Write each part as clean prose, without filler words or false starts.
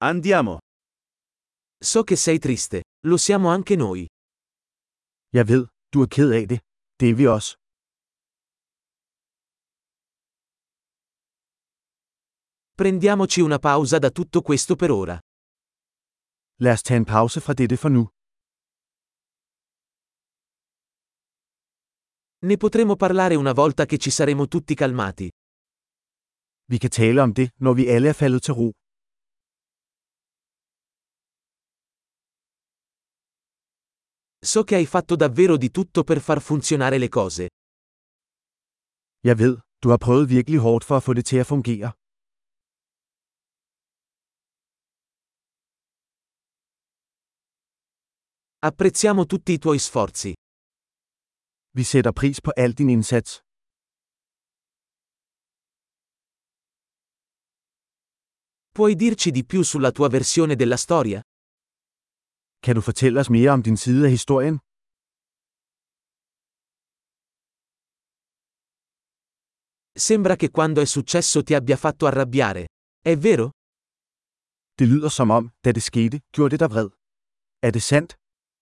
Andiamo. So che sei triste, lo siamo anche noi. Jeg ved, du er ked af det. Det er vi også. Prendiamoci una pausa da tutto questo per ora. Lad os tage en pause fra dette for nu. Ne potremo parlare una volta che ci saremo tutti calmati. Vi kan tale om det, når vi alle er faldet til ro. So che hai fatto davvero di tutto per far funzionare le cose. Jeg ved, du har prøvet virkelig hårdt for at få det til at fungere. Apprezziamo tutti i tuoi sforzi. Vi sætter pris på al din indsats. Puoi dirci di più sulla tua versione della storia? Kan du fortælle os mere om din side af historien? Sembra che quando è successo ti abbia fatto arrabbiare. È vero? Det lyder som om, da det skete, gjorde det dig vred. Er det sandt?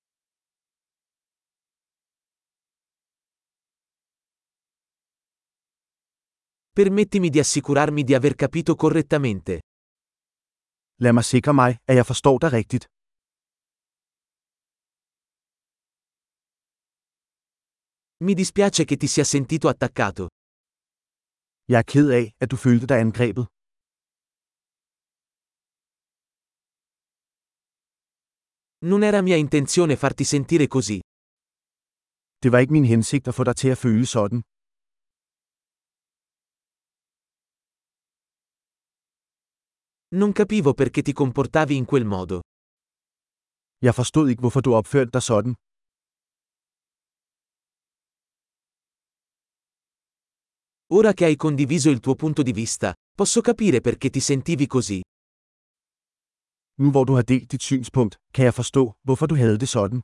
Permettimi di assicurarmi di aver capito correttamente. Lad mig sikre mig, at jeg forstår dig rigtigt. Mi dispiace che ti sia sentito attaccato. Jeg er ked af, at du følte dig angrebet. Non era mia intenzione farti sentire così. Det var ikke min hensigt at få dig til at føle sådan. Non capivo perché ti comportavi in quel modo. Jeg forstod ikke, hvorfor du opførte dig sådan. Ora che hai condiviso il tuo punto di vista, posso capire perché ti sentivi così. Nu hvor du har delt dit synspunkt, kan jeg forstå, hvorfor du havde det sådan.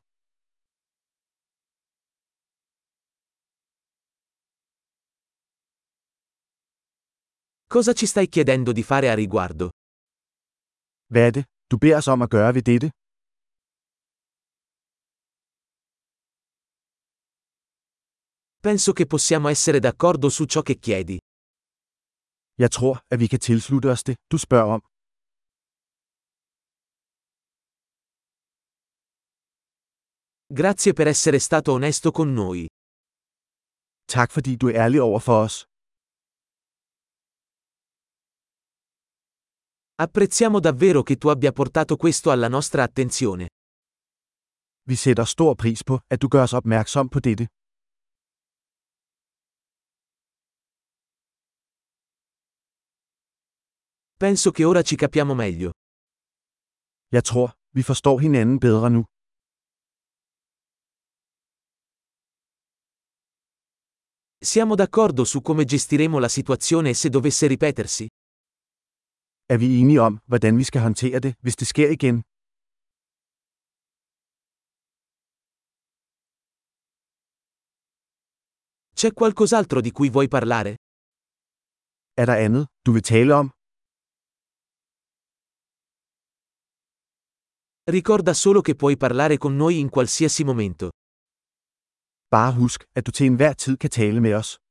Cosa ci stai chiedendo di fare a riguardo? Hvad er det, du beder os om at gøre ved dette? Penso che possiamo essere d'accordo su ciò che chiedi. Jeg tror, at vi kan tilslutte os det, du spørger om. Grazie per essere stato onesto con noi. Tak fordi du er ærlig over for os. Apprezziamo davvero che tu abbia portato questo alla nostra attenzione. Vi sætter stor pris på, at du gør os opmærksom på dette. Penso che ora ci capiamo meglio. Jeg tror, vi forstår hinanden bedre nu. Siamo d'accordo su come gestiremo la situazione se dovesse ripetersi? Er vi enige om, hvordan vi skal håndtere det, hvis det sker igen? C'è qualcos'altro di cui vuoi parlare? Er der andet, du vil tale om? Ricorda solo che puoi parlare con noi in qualsiasi momento. Bare husk, at du til enhver tid kan tale med os.